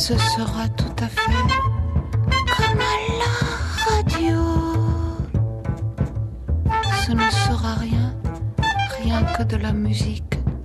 ce sera tout à fait comme à la radio. Ce ne sera rien que de la musique.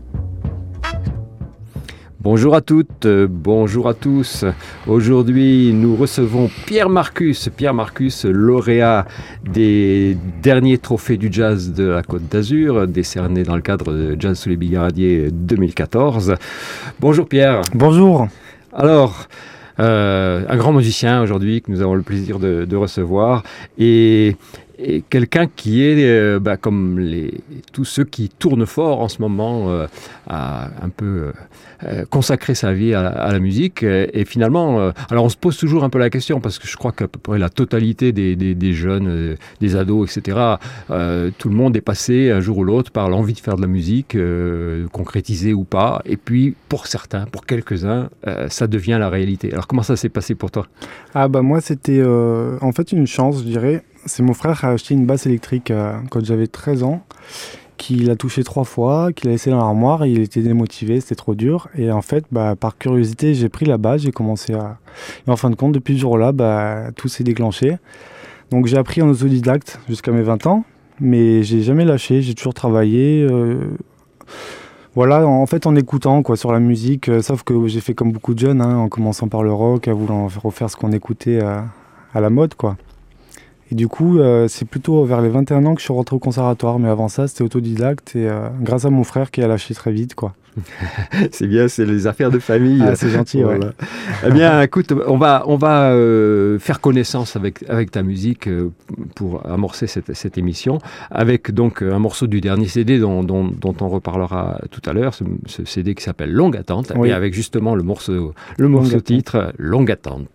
Bonjour à toutes, bonjour à tous. Aujourd'hui, nous recevons Pierre Marcus, lauréat des derniers trophées du jazz de la Côte d'Azur, décerné dans le cadre de Jazz sous les Bigaradiers 2014. Bonjour Pierre. Bonjour. Alors, un grand musicien aujourd'hui que nous avons le plaisir de recevoir et quelqu'un qui est, comme tous ceux qui tournent fort en ce moment, a un peu consacré sa vie à la musique. Et finalement, alors on se pose toujours un peu la question, parce que je crois qu'à peu près la totalité des jeunes, des ados, etc., tout le monde est passé un jour ou l'autre par l'envie de faire de la musique, concrétisée ou pas. Et puis, pour certains, pour quelques-uns, ça devient la réalité. Alors comment ça s'est passé pour toi ? Moi, c'était en fait une chance, je dirais. C'est mon frère qui a acheté une basse électrique quand j'avais 13 ans, qu'il a touché 3 fois, qu'il a laissé dans l'armoire, et il était démotivé, c'était trop dur. Et en fait, par curiosité, j'ai pris la basse, j'ai commencé à... Et en fin de compte, depuis ce jour-là, tout s'est déclenché. Donc j'ai appris en autodidacte jusqu'à mes 20 ans, mais j'ai jamais lâché, j'ai toujours travaillé... Voilà, en fait, en écoutant sur la musique, sauf que j'ai fait comme beaucoup de jeunes, en commençant par le rock, à vouloir refaire ce qu'on écoutait à la mode, quoi. Et du coup, c'est plutôt vers les 21 ans que je suis rentré au conservatoire. Mais avant ça, c'était autodidacte et grâce à mon frère qui a lâché très vite, quoi. C'est bien, c'est les affaires de famille. Ah, c'est gentil, voilà. Ouais. Eh bien, écoute, on va faire connaissance avec ta musique pour amorcer cette émission, avec donc un morceau du dernier CD dont on reparlera tout à l'heure, ce CD qui s'appelle Longue Attente, oui. Et avec justement le morceau titre Longue Attente.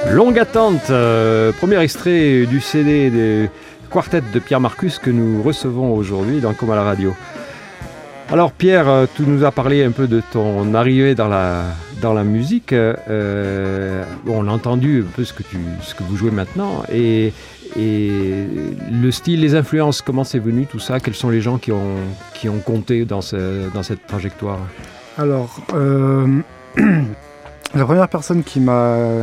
Longue attente, premier extrait du CD des quartet de Pierre Marcus que nous recevons aujourd'hui dans Comme à la radio. Alors Pierre, tu nous as parlé un peu de ton arrivée dans la musique. On a entendu un peu ce que vous jouez maintenant et le style, les influences, comment c'est venu tout ça? Quels sont les gens qui ont compté dans cette trajectoire? Alors, la première personne qui m'a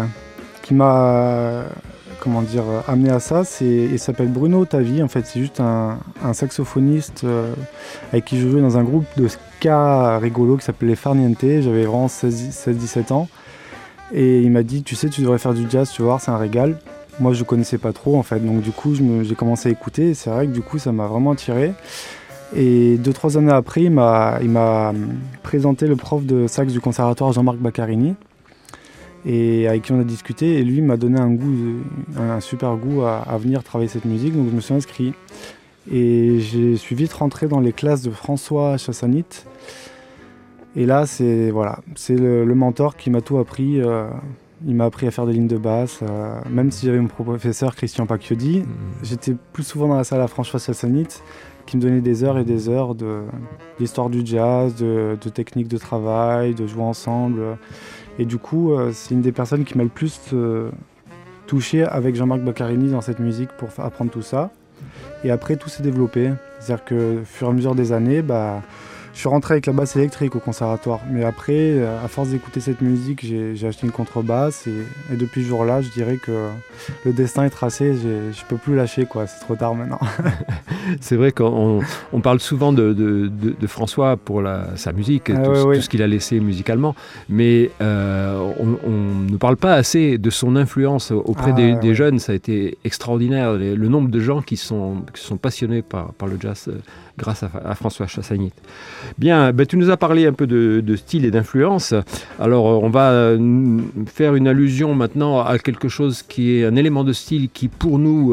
comment dire, amené à ça, il s'appelle Bruno Tavi. En fait, c'est juste un saxophoniste avec qui je jouais dans un groupe de ska rigolo qui s'appelait les Farniente. J'avais vraiment 16-17 ans. Et il m'a dit, tu sais, tu devrais faire du jazz, tu vas voir, c'est un régal. Moi, je ne connaissais pas trop, en fait. Donc, du coup, j'ai commencé à écouter. Et c'est vrai que, du coup, ça m'a vraiment attiré. Et 2-3 années après, il m'a présenté le prof de sax du conservatoire Jean-Marc Baccarini, et avec qui on a discuté, et lui m'a donné un super goût à venir travailler cette musique, donc je me suis inscrit. Et je suis vite rentré dans les classes de François Chassanit. Et là, c'est le mentor qui m'a tout appris. Il m'a appris à faire des lignes de basse, même si j'avais mon professeur Christian Pacchiodi. J'étais plus souvent dans la salle à François Chassanit, qui me donnait des heures et des heures d'histoire du jazz, de techniques de travail, de jouer ensemble. Et du coup, c'est une des personnes qui m'a le plus touché avec Jean-Marc Baccarini dans cette musique pour apprendre tout ça. Et après, tout s'est développé. C'est-à-dire que, au fur et à mesure des années, je suis rentré avec la basse électrique au conservatoire. Mais après, à force d'écouter cette musique, j'ai acheté une contrebasse. Et depuis ce jour-là, je dirais que le destin est tracé. Je ne peux plus lâcher, quoi. C'est trop tard maintenant. C'est vrai qu'on parle souvent de François pour sa musique, tout ce qu'il a laissé musicalement. Mais on ne parle pas assez de son influence auprès des jeunes. Ça a été extraordinaire. Le nombre de gens qui sont passionnés par le jazz grâce à François Chassanit. Bien, tu nous as parlé un peu de style et d'influence. Alors, on va faire une allusion maintenant à quelque chose qui est un élément de style qui, pour nous,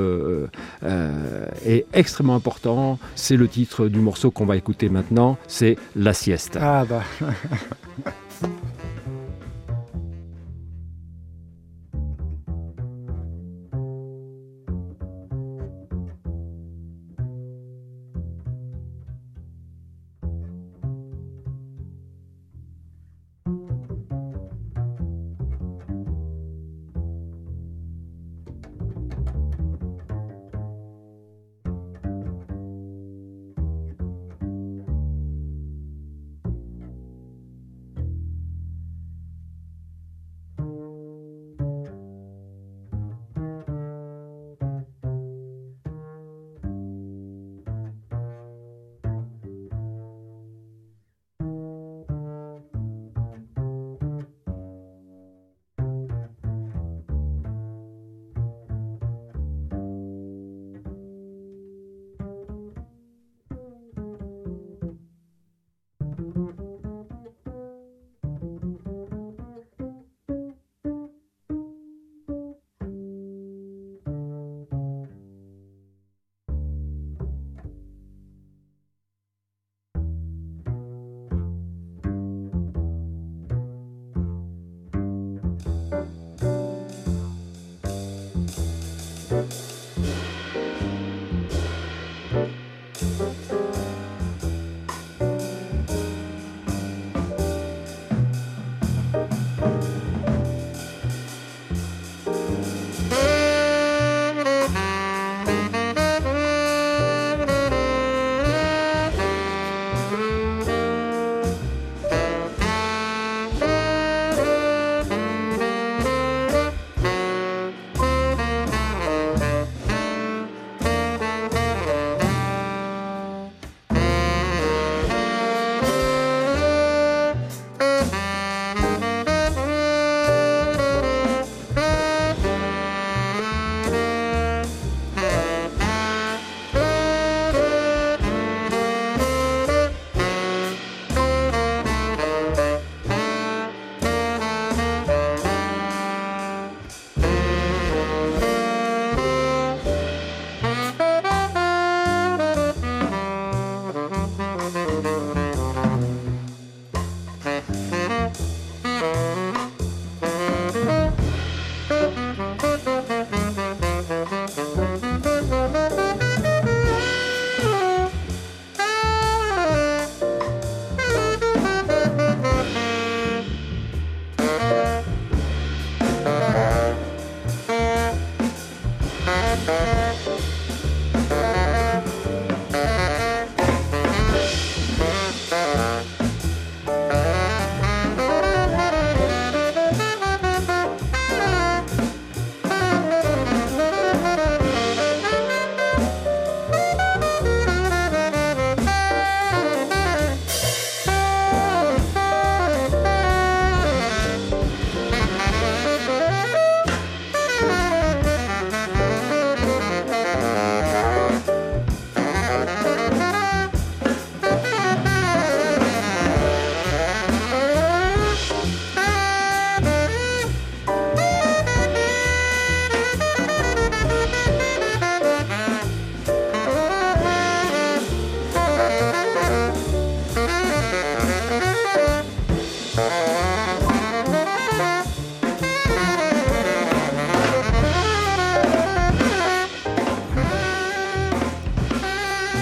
est extrêmement important. C'est le titre du morceau qu'on va écouter maintenant. C'est La Sieste. Ah bah...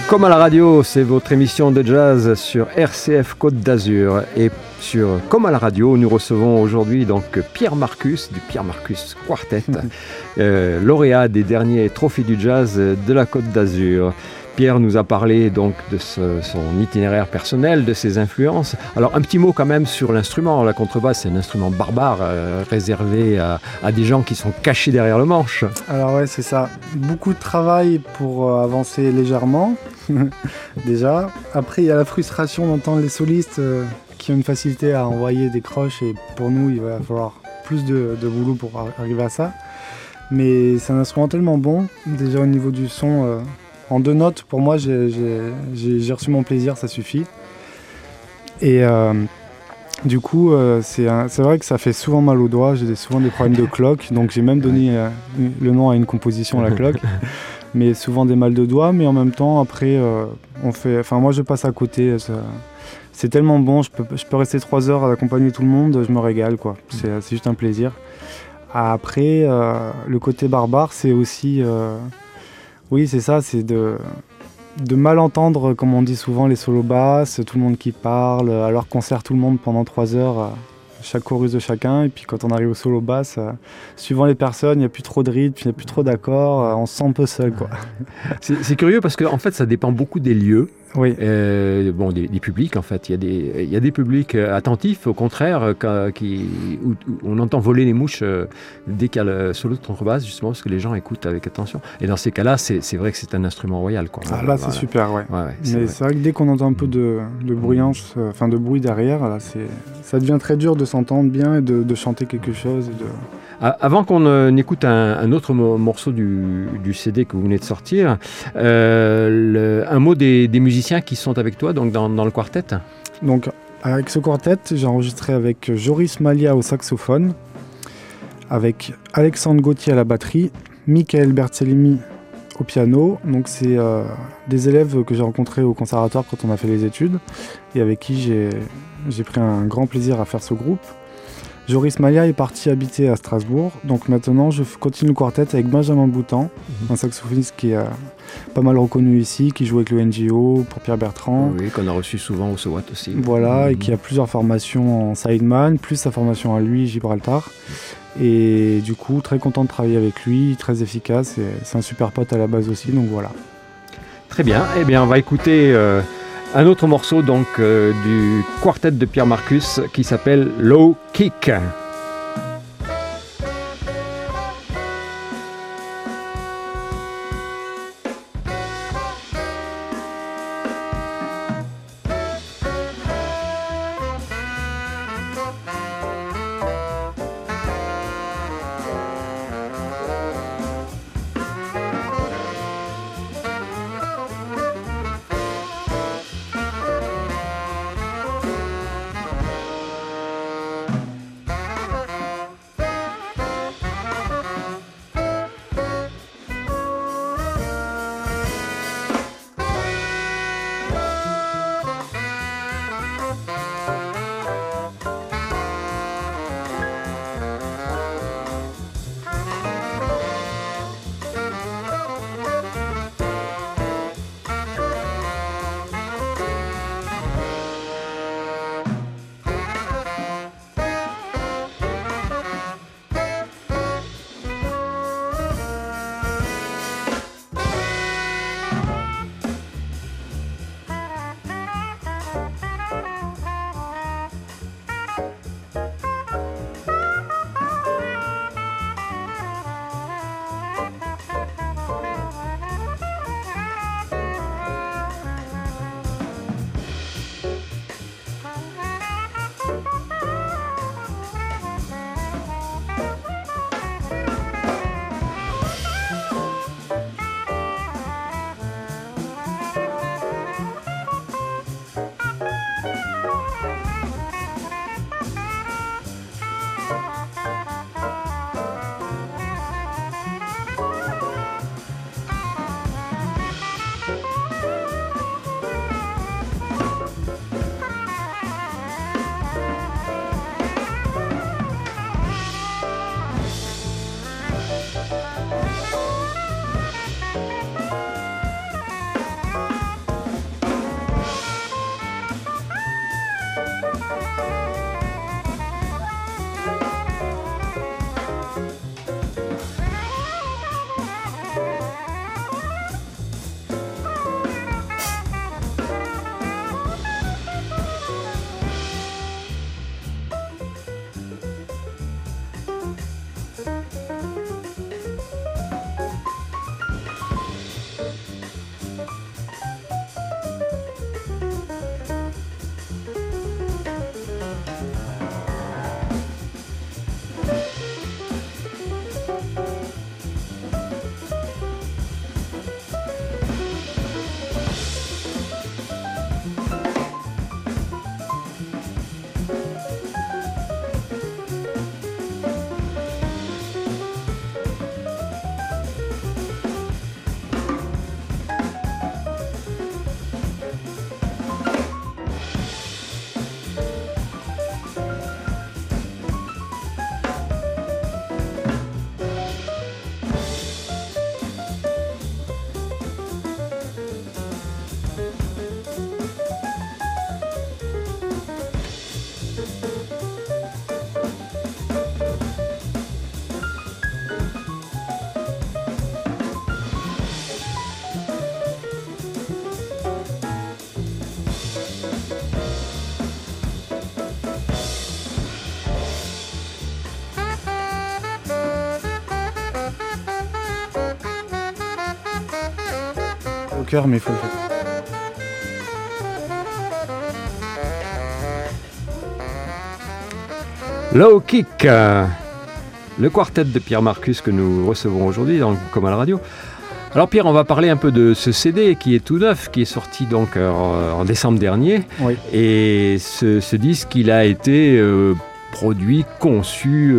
Comme à la radio, c'est votre émission de jazz sur RCF Côte d'Azur. Et sur Comme à la radio, nous recevons aujourd'hui donc Pierre Marcus du Pierre Marcus Quartet, lauréat des derniers trophées du jazz de la Côte d'Azur. Pierre nous a parlé donc de son itinéraire personnel, de ses influences. Alors un petit mot quand même sur l'instrument. La contrebasse, c'est un instrument barbare réservé à des gens qui sont cachés derrière le manche. Alors ouais, c'est ça. Beaucoup de travail pour avancer légèrement, déjà. Après, il y a la frustration d'entendre les solistes qui ont une facilité à envoyer des croches. Et pour nous, il va falloir plus de boulot pour arriver à ça. Mais c'est un instrument tellement bon. Déjà au niveau du son... En 2 notes, pour moi, j'ai reçu mon plaisir, ça suffit. Et du coup, c'est vrai que ça fait souvent mal aux doigts, j'ai souvent des problèmes de cloque, donc j'ai même donné le nom à une composition, la cloque. Mais souvent des mal de doigts, mais en même temps, après, moi je passe à côté. C'est tellement bon, je peux rester 3 heures à accompagner tout le monde, je me régale, quoi. C'est juste un plaisir. Après, le côté barbare, c'est aussi... Oui, c'est ça, c'est de mal entendre, comme on dit souvent, les solos basses, tout le monde qui parle, alors qu'on sert tout le monde pendant 3 heures, chaque chorus de chacun, et puis quand on arrive au solo basse, suivant les personnes, il n'y a plus trop de rythme, il n'y a plus trop d'accords, on se sent un peu seul, quoi. C'est curieux parce qu'en fait, ça dépend beaucoup des lieux. Oui. Des publics en fait. Il y a des publics attentifs, au contraire, où on entend voler les mouches dès qu'il y a le solo de contrebasse, justement parce que les gens écoutent avec attention. Et dans ces cas-là, c'est vrai que c'est un instrument royal, quoi. Ah, là, c'est super, ouais. Ouais, mais c'est vrai que dès qu'on entend un peu de bruyance, de bruit derrière, là, ça devient très dur de s'entendre bien et de chanter quelque chose. Avant qu'on écoute un autre morceau du CD que vous venez de sortir, un mot des musiciens qui sont avec toi donc dans le quartet. Donc avec ce quartet, j'ai enregistré avec Joris Malia au saxophone, avec Alexandre Gauthier à la batterie, Michael Berthelemy au piano. Donc c'est des élèves que j'ai rencontrés au conservatoire quand on a fait les études et avec qui j'ai pris un grand plaisir à faire ce groupe. Joris Malia est parti habiter à Strasbourg, donc maintenant je continue le quartet avec Benjamin Boutan, un saxophoniste qui est pas mal reconnu ici, qui joue avec le NGO pour Pierre Bertrand. Oui, qu'on a reçu souvent au SOAT aussi. Voilà, et qui a plusieurs formations en sideman, plus sa formation à lui, Gibraltar. Et du coup, très content de travailler avec lui, très efficace, et c'est un super pote à la base aussi, donc voilà. Très bien, eh bien on va écouter... un autre morceau donc du quartet de Pierre Marcus qui s'appelle Low Kick. cœur, mais il faut le faire. Low Kick, le quartet de Pierre Marcus que nous recevons aujourd'hui dans Comme à la radio. Alors Pierre, on va parler un peu de ce CD qui est tout neuf, qui est sorti donc en décembre dernier. Oui. Et ce disque, il a été produit, conçu,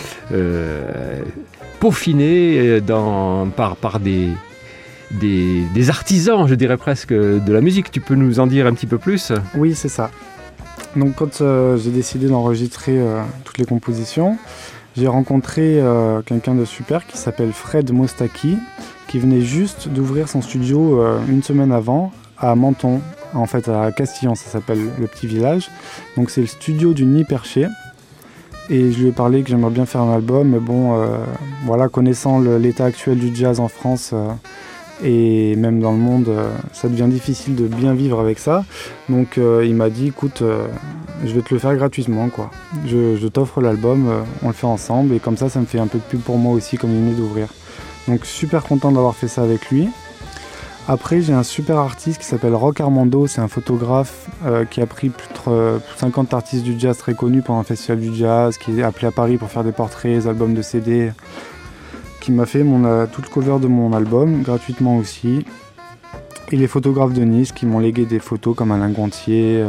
peaufiné par des artisans, je dirais presque, de la musique. Tu peux nous en dire un petit peu plus ? Oui, c'est ça. Donc quand j'ai décidé d'enregistrer toutes les compositions, j'ai rencontré quelqu'un de super qui s'appelle Fred Mostaki, qui venait juste d'ouvrir son studio une semaine avant à Menton, en fait à Castillon, ça s'appelle le petit village. Donc c'est le studio du Nid Perché. Et je lui ai parlé que j'aimerais bien faire un album, mais bon, voilà, connaissant l'état actuel du jazz en France et même dans le monde, ça devient difficile de bien vivre avec ça. Donc il m'a dit, écoute, je vais te le faire gratuitement, quoi. Je t'offre l'album, on le fait ensemble, et comme ça me fait un peu de pub pour moi aussi, comme il venait d'ouvrir. Donc super content d'avoir fait ça avec lui. Après, j'ai un super artiste qui s'appelle Rock Armando, c'est un photographe qui a pris plus de 50 artistes du jazz très connus pendant un festival du jazz, qui est appelé à Paris pour faire des portraits, des albums de CD, qui m'a fait tout le cover de mon album, gratuitement aussi. Et les photographes de Nice qui m'ont légué des photos comme Alain Gontier,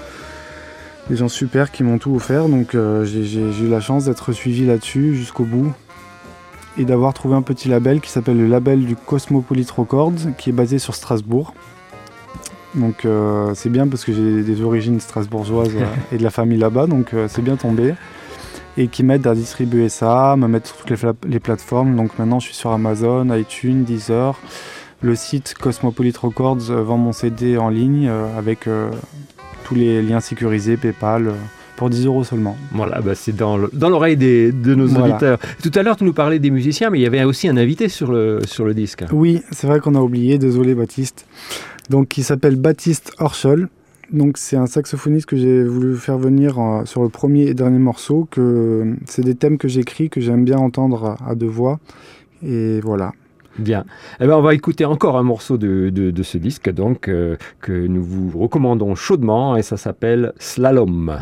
des gens super qui m'ont tout offert, donc j'ai eu la chance d'être suivi là-dessus jusqu'au bout. Et d'avoir trouvé un petit label qui s'appelle le label du Cosmopolite Records, qui est basé sur Strasbourg. Donc c'est bien parce que j'ai des origines strasbourgeoises et de la famille là-bas, donc c'est bien tombé. Et qui m'aide à distribuer ça, à me mettre sur toutes les plateformes. Donc maintenant je suis sur Amazon, iTunes, Deezer. Le site Cosmopolite Records vend mon CD en ligne avec tous les liens sécurisés, PayPal, pour 10 € seulement. Voilà, bah c'est dans l'oreille de nos auditeurs. Tout à l'heure tu nous parlais des musiciens, mais il y avait aussi un invité sur le disque. Oui, c'est vrai qu'on a oublié, désolé Baptiste. Donc il s'appelle Baptiste Horschel. Donc c'est un saxophoniste que j'ai voulu faire venir sur le premier et dernier morceau. C'est des thèmes que j'écris, que j'aime bien entendre à deux voix. Et voilà. Bien. Eh ben, on va écouter encore un morceau de ce disque donc, que nous vous recommandons chaudement, et ça s'appelle Slalom.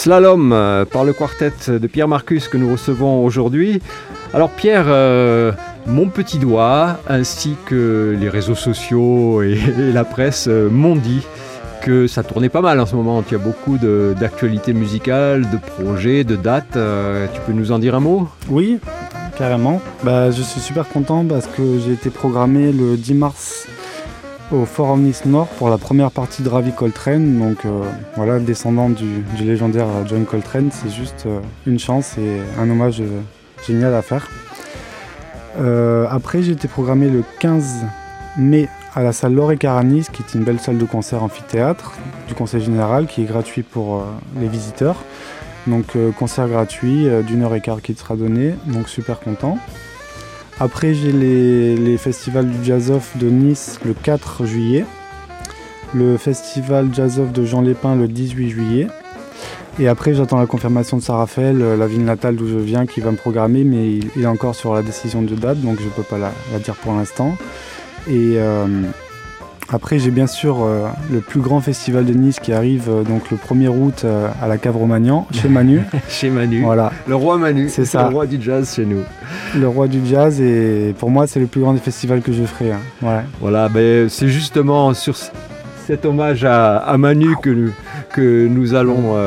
Slalom par le quartet de Pierre Marcus que nous recevons aujourd'hui. Alors Pierre, mon petit doigt ainsi que les réseaux sociaux et la presse m'ont dit que ça tournait pas mal en ce moment. Tu as beaucoup d'actualités musicales, de projets, de dates. Tu peux nous en dire un mot ? Oui, carrément. Je suis super content parce que j'ai été programmé le 10 mars au Forum Nice Nord pour la première partie de Ravi Coltrane. Donc voilà, descendant du légendaire John Coltrane, c'est juste une chance et un hommage génial à faire. Après, j'ai été programmé le 15 mai à la salle Laure Caranis, qui est une belle salle de concert amphithéâtre du Conseil Général, qui est gratuit pour les visiteurs. Donc concert gratuit d'1h15 qui sera donné, donc super content. Après, j'ai les festivals du Jazz Off de Nice le 4 juillet, le festival Jazz Off de Jean Lépin le 18 juillet. Et après, j'attends la confirmation de Saint-Raphaël, la ville natale d'où je viens, qui va me programmer, mais il est encore sur la décision de date, donc je ne peux pas la dire pour l'instant. Et après, j'ai bien sûr le plus grand festival de Nice qui arrive donc le 1er août à la Cave Romagnan, chez Manu. Chez Manu, voilà. Le roi Manu, c'est ça. Le roi du jazz chez nous. Le roi du jazz, et pour moi, c'est le plus grand des festivals que je ferai. Hein. Ouais. Voilà, c'est justement sur cet hommage à Manu que nous allons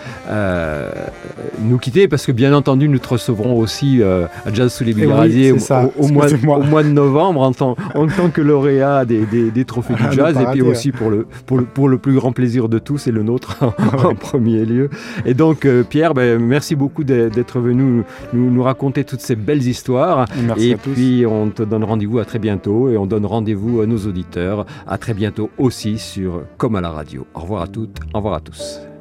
nous quitter, parce que bien entendu nous te recevrons aussi à Jazz sous les Billardiers au mois de novembre en tant que lauréat des trophées du jazz, et puis aussi pour le plus grand plaisir de tous et le nôtre en premier lieu. Et donc Pierre, merci beaucoup d'être venu nous raconter toutes ces belles histoires. Merci et puis on te donne rendez-vous à très bientôt, et on donne rendez-vous à nos auditeurs à très bientôt aussi sur Comme à la radio. Au revoir à toutes, au revoir à tous.